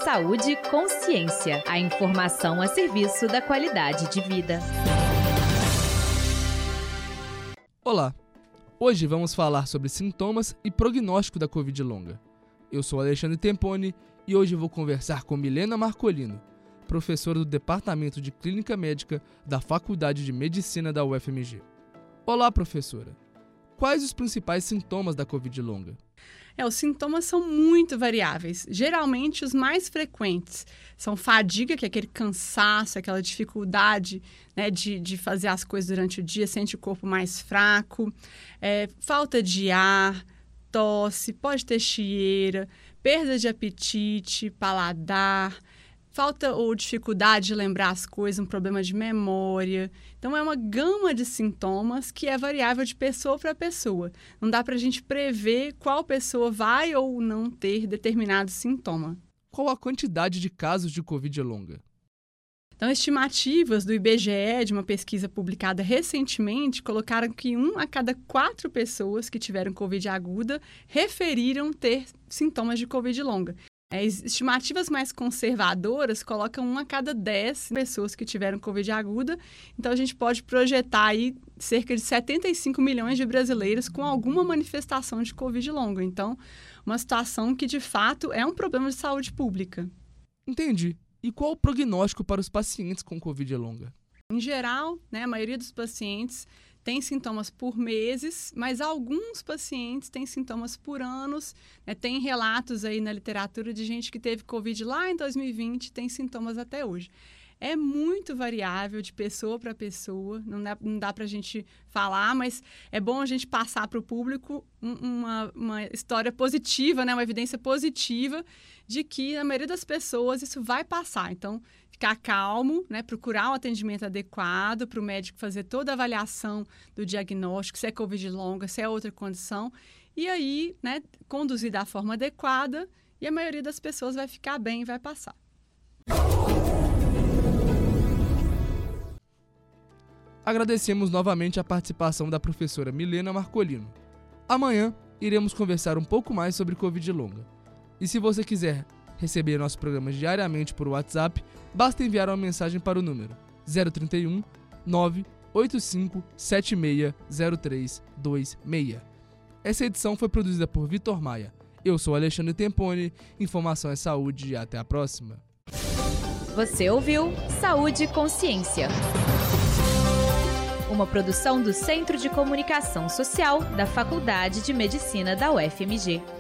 Saúde e Consciência. A informação a serviço da qualidade de vida. Olá! Hoje vamos falar sobre sintomas e prognóstico da Covid longa. Eu sou Alexandre Temponi e hoje vou conversar com Milena Marcolino, professora do Departamento de Clínica Médica da Faculdade de Medicina da UFMG. Olá, professora! Quais os principais sintomas da Covid longa? Os sintomas são muito variáveis. Geralmente, os mais frequentes são fadiga, que é aquele cansaço, aquela dificuldade, né, de fazer as coisas durante o dia, sente o corpo mais fraco, falta de ar, tosse, pode ter chieira, perda de apetite, paladar, falta ou dificuldade de lembrar as coisas, um problema de memória. Então, é uma gama de sintomas que é variável de pessoa para pessoa. Não dá para a gente prever qual pessoa vai ou não ter determinado sintoma. Qual a quantidade de casos de Covid longa? Então, estimativas do IBGE, de uma pesquisa publicada recentemente, colocaram que 1 a cada 4 pessoas que tiveram Covid aguda referiram ter sintomas de Covid longa. Estimativas mais conservadoras colocam 1 a cada 10 pessoas que tiveram Covid aguda. Então, a gente pode projetar aí cerca de 75 milhões de brasileiros com alguma manifestação de Covid longa. Então, uma situação que, de fato, é um problema de saúde pública. Entendi. E qual o prognóstico para os pacientes com Covid longa? Em geral, a maioria dos pacientes tem sintomas por meses, mas alguns pacientes têm sintomas por anos. Tem relatos aí na literatura de gente que teve Covid lá em 2020 e tem sintomas até hoje. É muito variável de pessoa para pessoa, não dá para a gente falar, mas é bom a gente passar para o público uma história positiva, uma evidência positiva de que na maioria das pessoas isso vai passar. Então, ficar calmo, procurar um atendimento adequado para o médico fazer toda a avaliação do diagnóstico, se é Covid longa, se é outra condição, e aí conduzir da forma adequada e a maioria das pessoas vai ficar bem e vai passar. Agradecemos novamente a participação da professora Milena Marcolino. Amanhã iremos conversar um pouco mais sobre Covid longa. E se você quiser receber nossos programas diariamente por WhatsApp, basta enviar uma mensagem para o número 031 985 760326. Essa edição foi produzida por Vitor Maia. Eu sou Alexandre Temponi, informação é saúde e até a próxima. Você ouviu Saúde e Consciência. Uma produção do Centro de Comunicação Social da Faculdade de Medicina da UFMG.